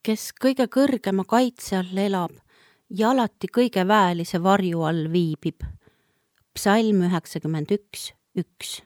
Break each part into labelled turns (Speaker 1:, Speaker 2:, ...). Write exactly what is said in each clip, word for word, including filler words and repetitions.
Speaker 1: kes kõige kõrgema kaitse all elab ja alati kõige väelise varju all viibib. Psalm üheksakümmend üks, üks.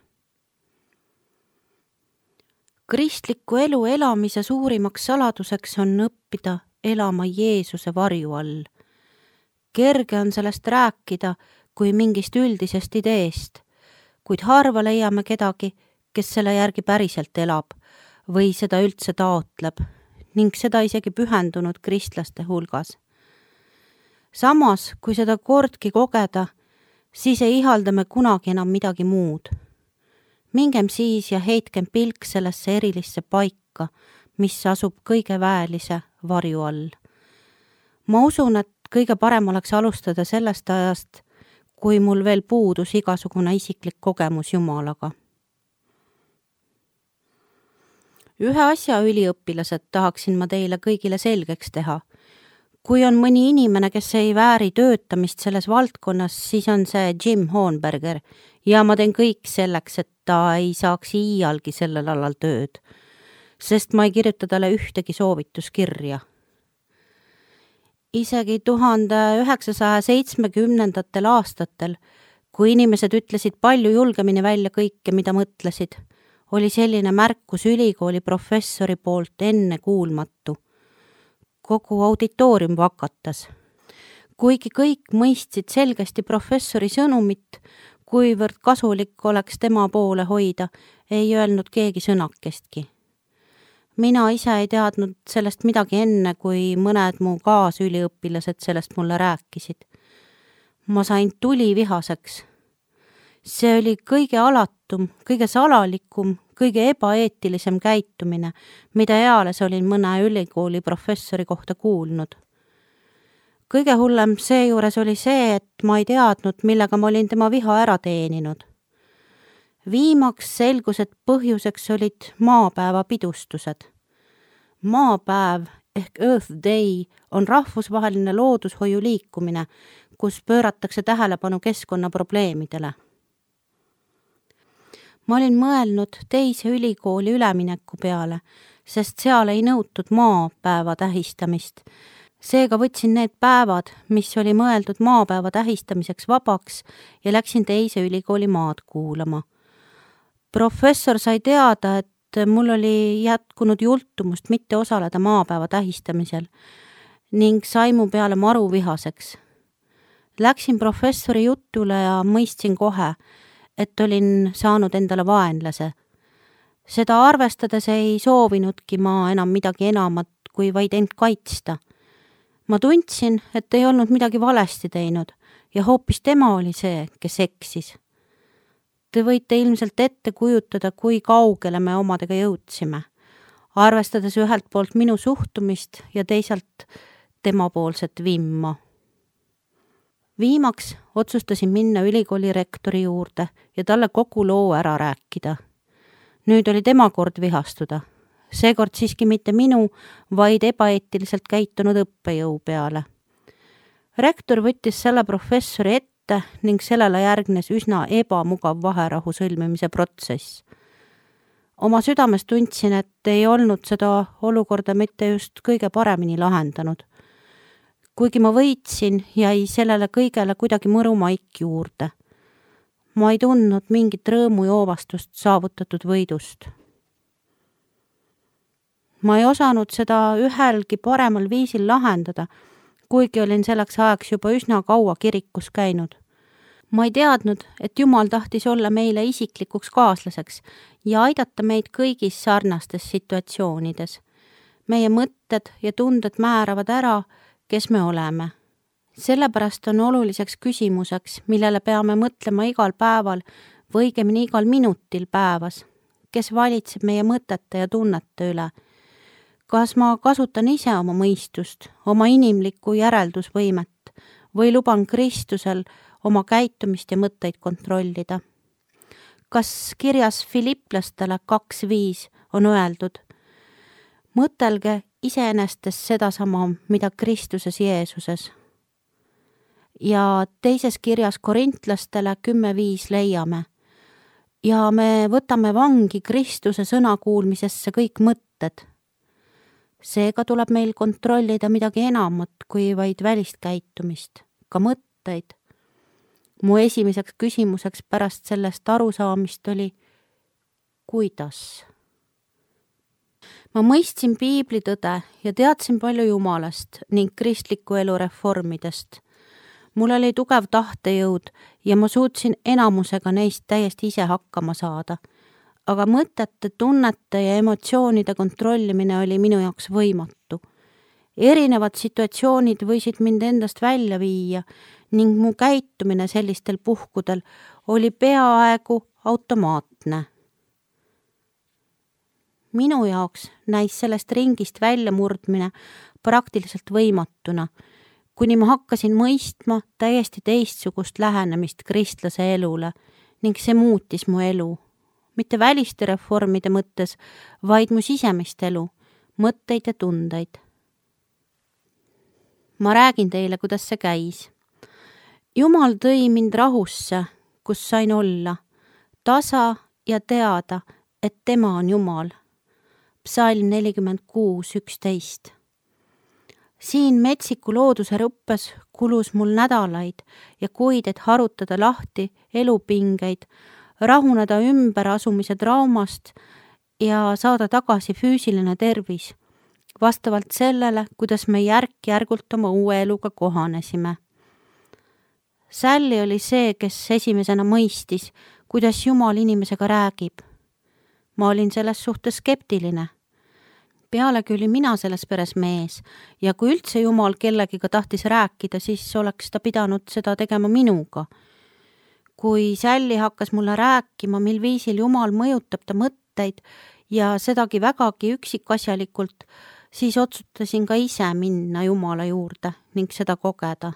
Speaker 1: Kristliku elu elamise suurimaks saladuseks on õppida elama Jeesuse varju all. Kerge on sellest rääkida kui mingist üldisest ideest, kuid harva leiame kedagi, kes selle järgi päriselt elab või seda üldse taotleb ning seda isegi pühendunud kristlaste hulgas. Samas, kui seda kordki kogeda, siis ei ihalda me kunagi enam midagi muud. Mingem siis ja heitkem pilk sellesse erilisse paika, mis asub kõige väelise varju all. Ma usun, et kõige parem oleks alustada sellest ajast, kui mul veel puudus igasugune isiklik kogemus Jumalaga. Ühe asja üliõpilased tahaksin ma teile kõigile selgeks teha. Kui on mõni inimene, kes ei vääri töötamist selles valdkonnas, siis on see Jim Hohenberger ja ma teen kõik selleks, et ta ei saaks iialgi sellel alal tööd, sest ma ei kirjuta talle ühtegi soovituskirja. Isegi tuhande üheksasaja seitsmekümnendatel aastatel, kui inimesed ütlesid palju julgemini välja kõike, mida mõtlesid, oli selline märkus ülikooli professori poolt enne kuulmatu. Kogu auditoorium vakatas. Kuigi kõik mõistsid selgesti professori sõnumit, kuivõrd kasulik oleks tema poole hoida, ei öelnud keegi sõnakestki. Mina ise ei teadnud sellest midagi enne, kui mõned mu kaasüliõpilased sellest mulle rääkisid. Ma sain tuli vihaseks. See oli kõige alatum, kõige salalikum, kõige ebaeetilisem käitumine, mida eales olin mõne ülikooli professori kohta kuulnud. Kõige hullem seejuures oli see, et ma ei teadnud, millega ma olin tema viha ära teeninud. Viimaks selgus, et põhjuseks olid maapäeva pidustused. Maapäev ehk Earth Day on rahvusvaheline loodushoiu liikumine, kus pööratakse tähelepanu keskkonnaprobleemidele. Ma olin mõelnud teise ülikooli ülemineku peale, sest seal ei nõutud maapäeva tähistamist. Seega võtsin need päevad, mis oli mõeldud maapäeva tähistamiseks vabaks ja läksin teise ülikooli maad kuulama. Professor sai teada, et mul oli jätkunud jultumust mitte osaleda maapäeva tähistamisel ning sai mu peale maru vihaseks. Läksin professori jutule ja mõistsin kohe, et olin saanud endale vaenlase. Seda arvestades ei soovinudki ma enam midagi enamat, kui vaid end kaitsta. Ma tundsin, et ei olnud midagi valesti teinud ja hoopis tema oli see, kes eksis. Te võite ilmselt ette kujutada, kui kaugele me omadega jõudsime, arvestades ühelt poolt minu suhtumist ja teisalt temapoolset vimma. Viimaks otsustasin minna ülikooli rektori juurde ja talle kogu loo ära rääkida. Nüüd oli tema kord vihastuda. Seekord siiski mitte minu, vaid ebaeetiliselt käitunud õppejõu peale. Rektor võttis selle professori ette ning sellele järgnes üsna ebamugav vaherahu sõlmimise protsess. Oma südames tundsin, et ei olnud seda olukorda mitte just kõige paremini lahendanud. Kuigi ma võitsin, jäi sellele kõigele kuidagi mõru maik juurde. Ma ei tundnud mingit rõõmu joovastust saavutatud võidust. Ma ei osanud seda ühelgi paremal viisil lahendada, kuigi olin selleks ajaks juba üsna kaua kirikus käinud. Ma ei teadnud, et Jumal tahtis olla meile isiklikuks kaaslaseks ja aidata meid kõigis sarnastes situatsioonides. Meie mõtted ja tunded määravad ära, kes me oleme. Sellepärast on oluliseks küsimuseks, millele peame mõtlema igal päeval või õigemini igal minutil päevas, kes valitseb meie mõtete ja tunnete üle. Kas ma kasutan ise oma mõistust, oma inimlikku järeldusvõimet või luban Kristusel oma käitumist ja mõtteid kontrollida? Kas kirjas Filiplastele kaks viis on öeldud: mõtelge iseenestes sedasama, mida Kristuses Jeesuses. Ja teises kirjas Korintlastele kümme viis leiame: ja me võtame vangi Kristuse sõna kuulmisesse kõik mõtted. Seega tuleb meil kontrollida midagi enamat kui vaid välist käitumist, ka mõtteid. Mu esimeseks küsimuseks pärast sellest arusaamist oli, kuidas? Ma mõistsin piiblitõde ja teadsin palju Jumalast ning kristliku elu reformidest. Mul oli tugev tahtejõud ja ma suutsin enamusega neist täiesti ise hakkama saada. Aga mõtete, tunnete ja emotsioonide kontrollimine oli minu jaoks võimatu. Erinevad situatsioonid võisid mind endast välja viia ning mu käitumine sellistel puhkudel oli peaaegu automaatne. Minu jaoks näis sellest ringist väljamurdmine praktiliselt võimatuna, kuni ma hakkasin mõistma täiesti teistsugust lähenemist kristlase elule ning see muutis mu elu. Mitte väliste reformide mõttes, vaid mu sisemist elu, mõtteid ja tundeid. Ma räägin teile, kuidas see käis. Jumal tõi mind rahusse, kus sain olla, tasa ja teada, et tema on Jumal. Psalm nelikümmend kuus üksteist. Siin metsiku looduse rõppes kulus mul nädalaid ja kuid, et harutada lahti elupingeid, rahuneda ümber asumise traumast ja saada tagasi füüsiline tervis, vastavalt sellele, kuidas me järk-järgult oma uue eluga kohanesime. Sally oli see, kes esimesena mõistis, kuidas Jumal inimesega räägib. Ma olin selles suhtes skeptiline. Pealegi oli mina selles peres mees ja kui üldse Jumal kellegiga tahtis rääkida, siis oleks ta pidanud seda tegema minuga. Kui Sally hakkas mulle rääkima, mil viisil Jumal mõjutab ta mõtteid ja sedagi vägagi üksikasjalikult, siis otsustasin ka ise minna Jumala juurde ning seda kogeda.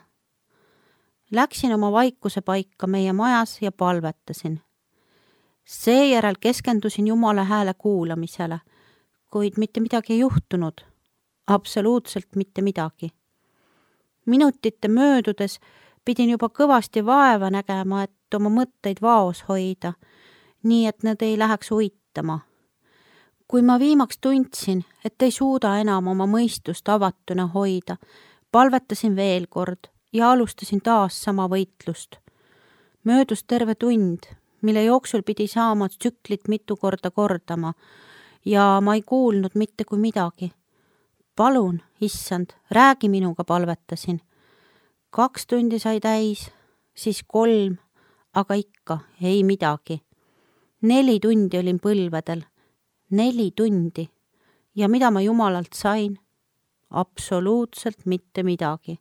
Speaker 1: Läksin oma vaikuse paika meie majas ja palvetasin. Seejärel keskendusin Jumala hääle kuulamisele, kuid mitte midagi ei juhtunud. Absoluutselt mitte midagi. Minutite möödudes pidin juba kõvasti vaeva nägema, et oma mõtteid vaos hoida, nii et nad ei läheks uitama. Kui ma viimaks tundsin, et ei suuda enam oma mõistust avatuna hoida, palvetasin veel kord ja alustasin taas sama võitlust. Möödus terve tund, mille jooksul pidi saama tsüklit mitu korda kordama ja ma ei kuulnud mitte kui midagi. Palun, issand, räägi minuga, palvetasin. Kaks tundi sai täis, siis kolm, aga ikka ei midagi. Neli tundi olin põlvedel. Neli tundi. Ja mida ma Jumalalt sain? Absoluutselt mitte midagi.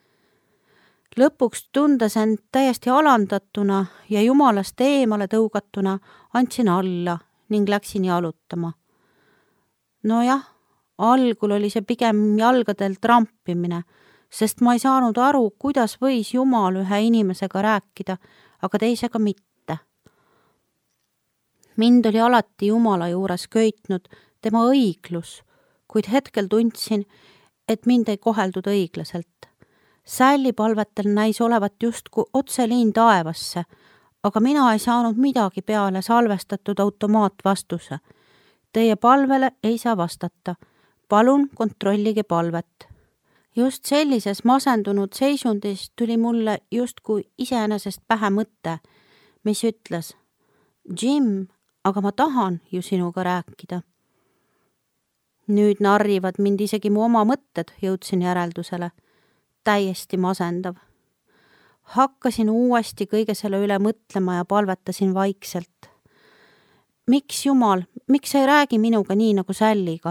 Speaker 1: Lõpuks tundes end täiesti alandatuna ja Jumalast eemale tõugatuna andsin alla ning läksin jalutama. Nojah, algul oli see pigem jalgadel trampimine, sest ma ei saanud aru, kuidas võis Jumal ühe inimesega rääkida, aga teisega mitte. Mind oli alati Jumala juures köitnud tema õiglus, kuid hetkel tundsin, et mind ei koheldud õiglaselt. Sally palvetel näis olevat justku otseliin taevasse, aga mina ei saanud midagi peale salvestatud automaatvastuse. Teie palvele ei saa vastata. Palun kontrollige palvet. Just sellises masendunud seisundis tuli mulle justkui iseenesest pähe mõte, mis ütles, Jim, aga ma tahan ju sinuga rääkida. Nüüd narrivad mind isegi mu oma mõtted, jõudsin järeldusele. Täiesti masendav. Hakkasin uuesti kõige selle üle mõtlema ja palvetasin vaikselt. Miks Jumal, miks sa ei räägi minuga nii nagu Sallyga?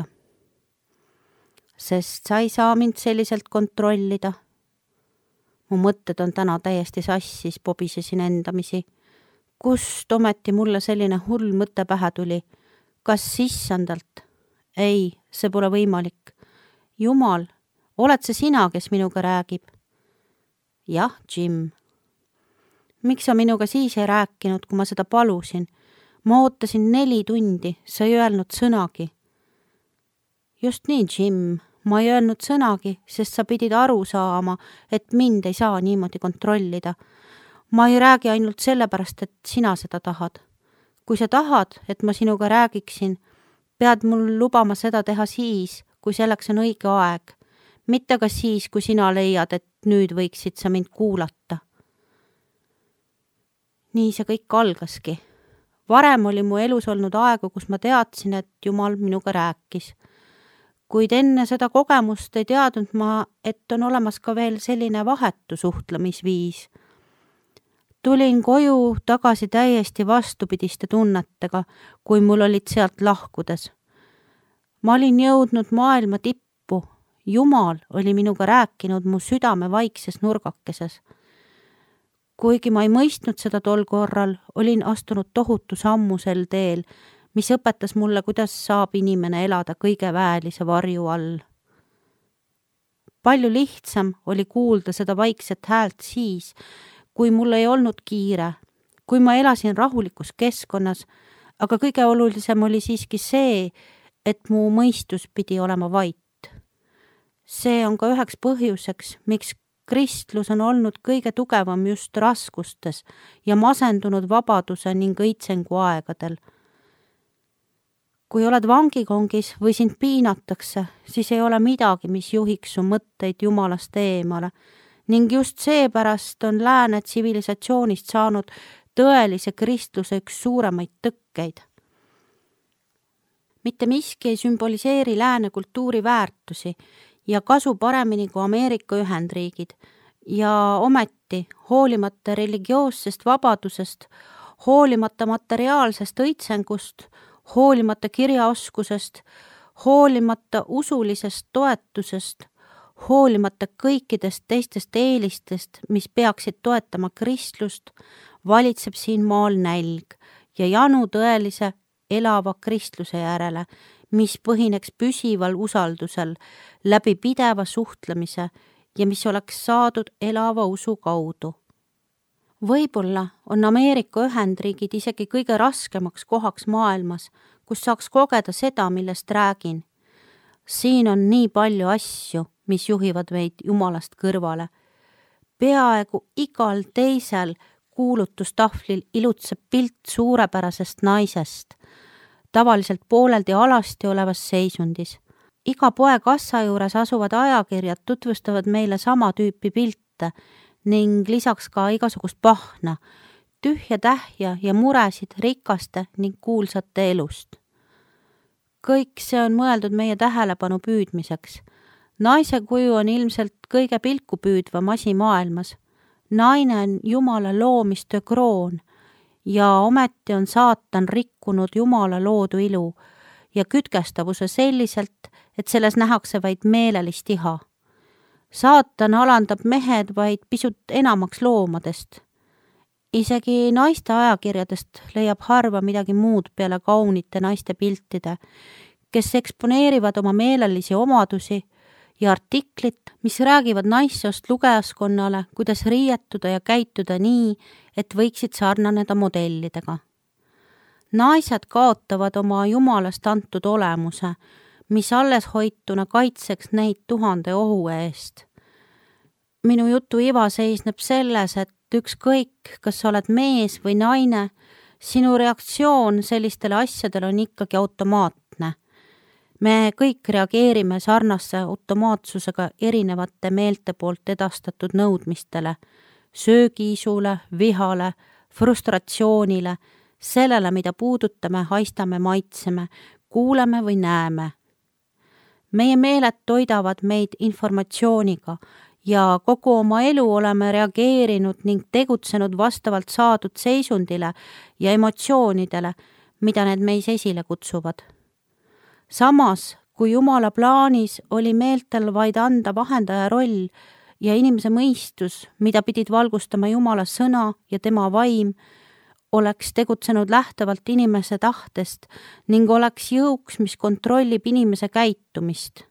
Speaker 1: Sest sa ei saa mind selliselt kontrollida. Mu mõtted on täna täiesti sassis, pobisesin endamisi. Kust ometi mulle selline hull mõte pähe tuli? Kas sissandalt? Ei, see pole võimalik. Jumal, oled see sina, kes minuga räägib? Jah, Jim. Miks sa minuga siis ei rääkinud, kui ma seda palusin? Ma ootasin neli tundi, sa ei öelnud sõnagi. Just nii, Jim, ma ei öelnud sõnagi, sest sa pidid aru saama, et mind ei saa niimoodi kontrollida. Ma ei räägi ainult sellepärast, et sina seda tahad. Kui sa tahad, et ma sinuga räägiksin, pead mul lubama seda teha siis, kui selleks on õige aeg, mitte ka siis, kui sina leiad, et nüüd võiksid sa mind kuulata. Nii see kõik algaski. Varem oli mu elus olnud aegu, kus ma teadsin, et Jumal minuga rääkis. Kuid enne seda kogemust ei teadnud ma, et on olemas ka veel selline vahetu suhtlemisviis. Tulin koju tagasi täiesti vastupidiste tunnetega, kui mul olid sealt lahkudes. Ma olin jõudnud maailma tippu. Jumal oli minuga rääkinud mu südame vaikses nurgakeses. Kuigi ma ei mõistnud seda tol korral, olin astunud tohutu sammu sel teel, mis õpetas mulle, kuidas saab inimene elada kõige väelise varju all. Palju lihtsam oli kuulda seda vaikset häält siis, kui mul ei olnud kiire, kui ma elasin rahulikus keskkonnas, aga kõige olulisem oli siiski see, et mu mõistus pidi olema vait. See on ka üheks põhjuseks, miks kristlus on olnud kõige tugevam just raskustes ja masendunud vabaduse ning õitsengu aegadel. Kui oled vangikongis või sind piinatakse, siis ei ole midagi, mis juhiks su mõtteid Jumalast eemale ning just seepärast on lääne tsivilisatsioonist saanud tõelise kristluse üks suuremaid tõkkeid. Mitte miski ei sümboliseeri lääne kultuuri väärtusi ja kasu paremini kui Ameerika Ühendriigid ja ometi hoolimata religioossest vabadusest, hoolimata materiaalsest õitsengust, hoolimata kirjaoskusest, hoolimata usulisest toetusest, hoolimata kõikidest teistest eelistest, mis peaksid toetama kristlust, valitseb siin maal nälg ja janu tõelise elava kristluse järele, mis põhineks püsival usaldusel läbi pideva suhtlemise ja mis oleks saadud elava usu kaudu. Võib-olla on Ameerika Ühendriigid isegi kõige raskemaks kohaks maailmas, kus saaks kogeda seda, millest räägin. Siin on nii palju asju, mis juhivad meid Jumalast kõrvale. Peaaegu igal teisel kuulutustahvlil ilutseb pilt suurepärasest naisest, tavaliselt pooleldi alasti olevas seisundis. Iga poe kassa juures asuvad ajakirjad tutvustavad meile sama tüüpi pilte ning lisaks ka igasugust pahna, tühja tähja ja muresid rikaste ning kuulsate elust. Kõik see on mõeldud meie tähelepanu püüdmiseks. Naise kuju on ilmselt kõige pilku püüdvam asi maailmas. Naine on Jumala loomistöö kroon ja ometi on saatan rikkunud Jumala loodu ilu ja kütkestavuse selliselt, et selles nähakse vaid meelelist iha. Saatan alandab mehed vaid pisut enamaks loomadest. Isegi naiste ajakirjadest leiab harva midagi muud peale kaunite naiste piltide, kes eksponeerivad oma meelelisi omadusi ja artiklit, mis räägivad naissoost lugejaskonnale, kuidas riietuda ja käituda nii, et võiksid sarnaneda modellidega. Naised kaotavad oma Jumalast antud olemuse, mis alles hoituna kaitseks neid tuhande ohu eest. Minu jutu iva seisneb selles, et ükskõik, kas sa oled mees või naine, sinu reaktsioon sellistele asjadele on ikkagi automaatne. Me kõik reageerime sarnasse automaatsusega erinevate meelte poolt edastatud nõudmistele, söögiisule, vihale, frustratsioonile, sellele, mida puudutame, haistame, maitseme, kuuleme või näeme. Meie meeled toidavad meid informatsiooniga ja kogu oma elu oleme reageerinud ning tegutsenud vastavalt saadud seisundile ja emotsioonidele, mida need meis esile kutsuvad. Samas, kui Jumala plaanis oli meeltel vaid anda vahendaja roll ja inimese mõistus, mida pidid valgustama Jumala sõna ja tema vaim, oleks tegutsenud lähtuvalt inimese tahtest ning oleks jõuks, mis kontrollib inimese käitumist.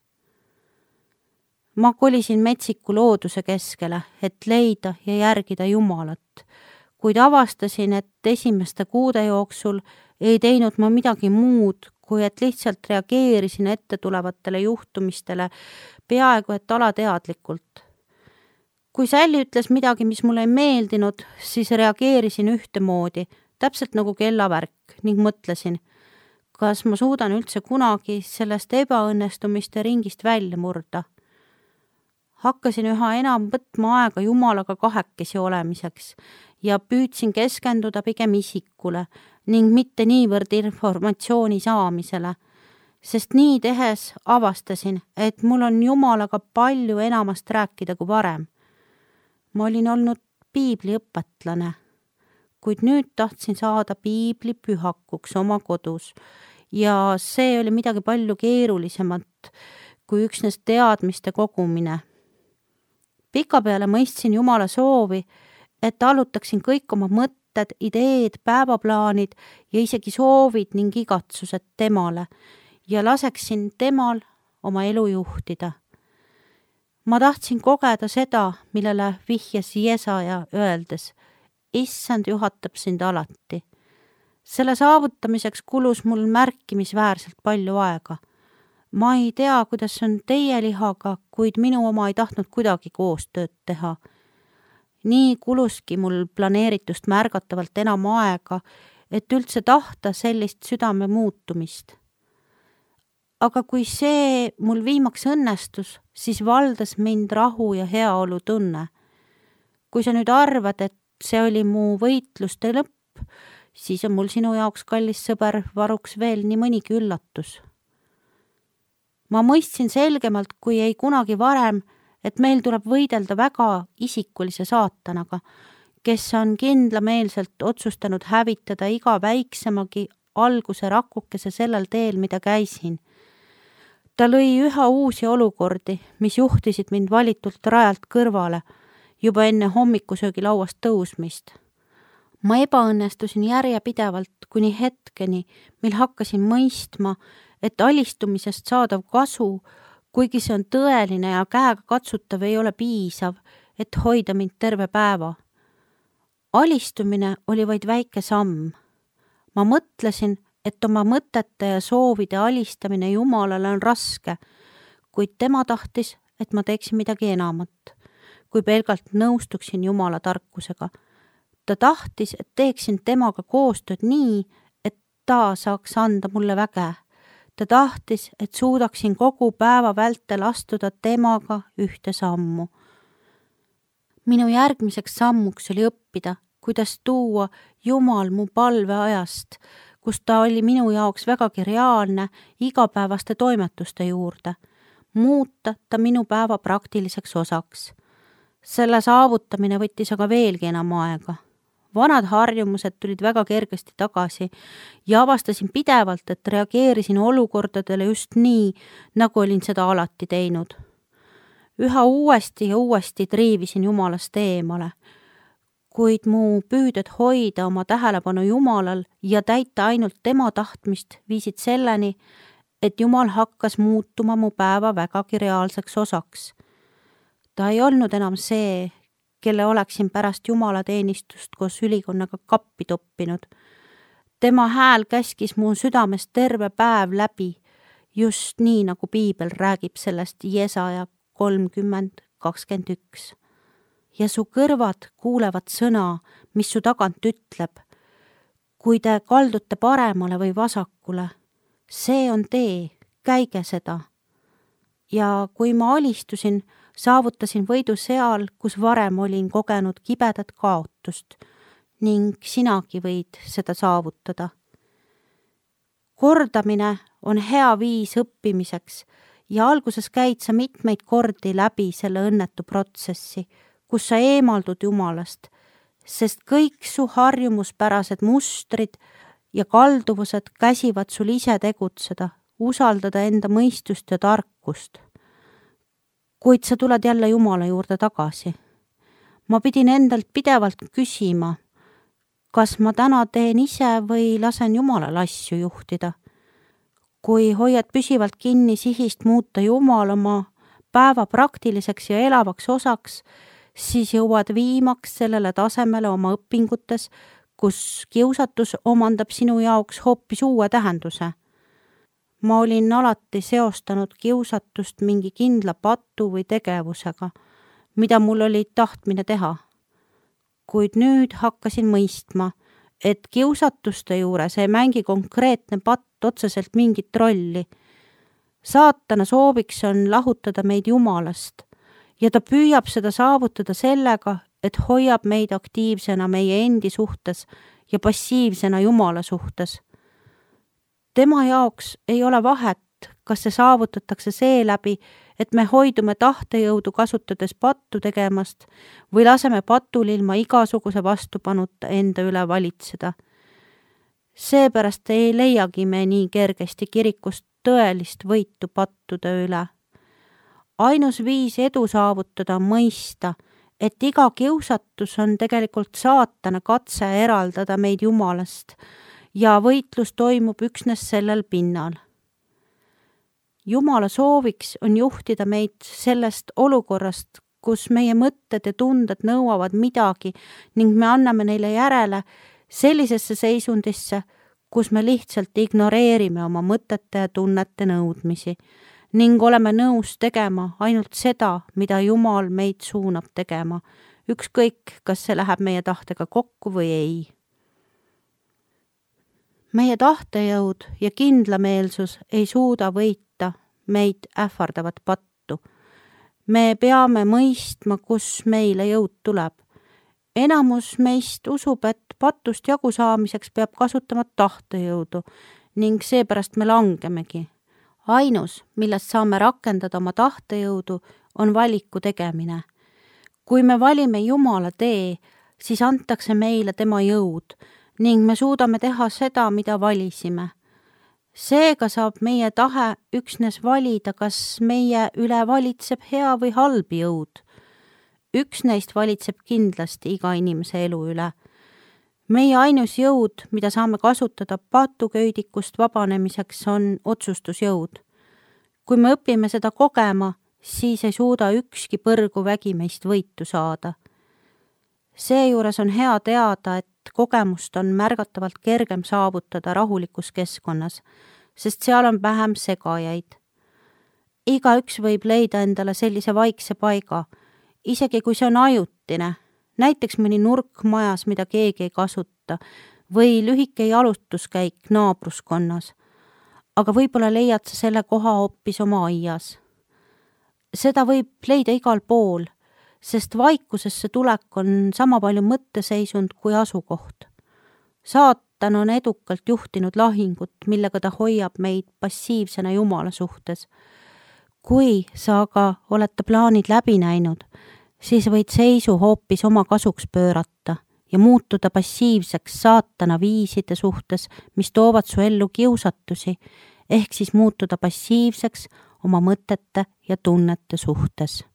Speaker 1: Ma kolisin metsiku looduse keskele, et leida ja järgida Jumalat, kuid avastasin, et esimeste kuude jooksul ei teinud ma midagi muud, kui et lihtsalt reageerisin ette tulevatele juhtumistele peaaegu et alateadlikult. Kui Sally ütles midagi, mis mulle ei meeldinud, siis reageerisin ühtemoodi, täpselt nagu kellavärk ning mõtlesin, kas ma suudan üldse kunagi sellest ebaõnnestumiste ringist välja murda. Hakkasin üha enam võtma aega Jumalaga kahekesi olemiseks ja püüdsin keskenduda pigem isikule ning mitte niivõrd informatsiooni saamisele, sest nii tehes avastasin, et mul on Jumalaga palju enamast rääkida kui varem. Ma olin olnud piibliõpetlane, kuid nüüd tahtsin saada piibli pühakuks oma kodus ja see oli midagi palju keerulisemat kui üksnes teadmiste kogumine. Pikapeale mõistsin Jumala soovi, et allutaksin kõik oma mõtted, ideed, päevaplaanid ja isegi soovid ning igatsused temale ja laseksin temal oma elu juhtida. Ma tahtsin kogeda seda, millele vihjas Jesaja öeldes, issand juhatab sind alati. Selle saavutamiseks kulus mul märkimisväärselt palju aega. Ma ei tea, kuidas on teie lihaga, kuid minu oma ei tahtnud kuidagi koostööd teha. Nii kuluski mul planeeritust märgatavalt enam aega, et üldse tahta sellist südame muutumist. Aga kui see mul viimaks õnnestus, siis valdas mind rahu ja heaolu tunne. Kui sa nüüd arvad, et see oli mu võitluste lõpp, siis on mul sinu jaoks, kallis sõber, varuks veel nii mõnigi üllatus. Ma mõistsin selgemalt, kui ei kunagi varem, et meil tuleb võidelda väga isikulise saatanaga, kes on kindlameelselt otsustanud hävitada iga väiksemagi alguse rakukese sellel teel, mida käisin. Ta lõi üha uusi olukordi, mis juhtisid mind valitult rajalt kõrvale, juba enne hommikusöögi lauast tõusmist. Ma ebaõnnestusin järjepidevalt kuni hetkeni, mil hakkasin mõistma, et alistumisest saadav kasu, kuigi see on tõeline ja käega katsutav, ei ole piisav, et hoida mind terve päeva. Alistumine oli vaid väike samm. Ma mõtlesin, et oma mõtete ja soovide alistamine Jumalale on raske, kuid tema tahtis, et ma teeksin midagi enamat, kui pelgalt nõustuksin Jumala tarkusega. Ta tahtis, et teeksin temaga koostööd nii, et ta saaks anda mulle väge. Ta tahtis, et suudaksin kogu päeva vältel astuda temaga ühte sammu. Minu järgmiseks sammuks oli õppida, kuidas tuua Jumal mu palveajast, kus ta oli minu jaoks vägagi reaalne igapäevaste toimetuste juurde, muuta ta minu päeva praktiliseks osaks. Selle saavutamine võttis aga veelgi enam aega. Vanad harjumused tulid väga kergesti tagasi ja avastasin pidevalt, et reageerisin olukordadele just nii, nagu olin seda alati teinud. Üha uuesti ja uuesti triivisin Jumalast eemale, kuid mu püüded hoida oma tähelepanu Jumalal ja täita ainult tema tahtmist viisid selleni, et Jumal hakkas muutuma mu päeva vägagi reaalseks osaks. Ta ei olnud enam see, kelle oleksin pärast Jumalateenistust koos ülikonnaga kappi toppinud. Tema hääl käskis mu südamest terve päev läbi, just nii, nagu piibel räägib sellest Jesaja kolmkümmend kakskümmend üks. Ja su kõrvad kuulevad sõna, mis su tagant ütleb. Kui te kaldute paremale või vasakule, see on tee, käige seda. Ja kui ma alistusin, saavutasin võidu seal, kus varem olin kogenud kibedat kaotust ning sinagi võid seda saavutada. Kordamine on hea viis õppimiseks ja alguses käid sa mitmeid kordi läbi selle õnnetu protsessi, kus sa eemaldud Jumalast, sest kõik su harjumuspärased mustrid ja kalduvused käsivad sul ise tegutseda, usaldada enda mõistust ja tarkust. Kuid sa tuled jälle Jumala juurde tagasi. Ma pidin endalt pidevalt küsima, kas ma täna teen ise või lasen Jumalal asju juhtida. Kui hoiad püsivalt kinni sihist muuta Jumal oma päeva praktiliseks ja elavaks osaks, siis jõuad viimaks sellele tasemele oma õpingutes, kus kiusatus omandab sinu jaoks hoopis uue tähenduse. Ma olin alati seostanud kiusatust mingi kindla patu või tegevusega, mida mul oli tahtmine teha. Kuid nüüd hakkasin mõistma, et kiusatuste juures ei mängi konkreetne patt otseselt mingit rolli. Saatana sooviks on lahutada meid Jumalast ja ta püüab seda saavutada sellega, et hoiab meid aktiivsena meie endi suhtes ja passiivsena Jumala suhtes. Tema jaoks ei ole vahet, kas see saavutatakse seeläbi, et me hoidume tahtejõudu kasutades pattu tegemast või laseme patul ilma igasuguse vastupanuta enda üle valitseda. Seepärast ei leiagi me nii kergesti kirikust tõelist võitu pattude üle. Ainus viis edu saavutada on mõista, et iga kiusatus on tegelikult saatana katse eraldada meid Jumalast ja võitlus toimub üksnes sellel pinnal. Jumala sooviks on juhtida meid sellest olukorrast, kus meie mõtted ja tunded nõuavad midagi ning me anname neile järele sellisesse seisundisse, kus me lihtsalt ignoreerime oma mõtete ja tunnete nõudmisi ning oleme nõus tegema ainult seda, mida Jumal meid suunab tegema, ükskõik, kas see läheb meie tahtega kokku või ei. Meie tahtejõud ja kindlameelsus ei suuda võita meid ähvardavat pattu. Me peame mõistma, kus meile jõud tuleb. Enamus meist usub, et patust jagu saamiseks peab kasutama tahtejõudu ning seepärast me langemegi. Ainus, millest saame rakendada oma tahtejõudu, on valiku tegemine. Kui me valime Jumala tee, siis antakse meile tema jõud ning me suudame teha seda, mida valisime. Seega saab meie tahe üksnes valida, kas meie üle valitseb hea või halb jõud. Üks neist valitseb kindlasti iga inimese elu üle. Meie ainus jõud, mida saame kasutada patuköidikust vabanemiseks, on otsustusjõud. Kui me õpime seda kogema, siis ei suuda ükski põrguvägi meist võitu saada. Seejuures on hea teada, et kogemust on märgatavalt kergem saavutada rahulikus keskkonnas, sest seal on vähem segajaid. Igaüks võib leida endale sellise vaikse paiga, isegi kui see on ajutine, näiteks mõni nurk majas, mida keegi ei kasuta, või lühike jalutuskäik naabruskonnas, aga võib-olla leiad sa selle koha hoopis oma aias. Seda võib leida igal pool, sest vaikusesse tulek on sama palju mõtteseisund kui asukoht. Saatan on edukalt juhtinud lahingut, millega ta hoiab meid passiivsena Jumala suhtes. Kui sa aga oled ta plaanid läbi näinud, siis võid seisu hoopis oma kasuks pöörata ja muutuda passiivseks saatana viiside suhtes, mis toovad su ellu kiusatusi, ehk siis muutuda passiivseks oma mõtete ja tunnete suhtes.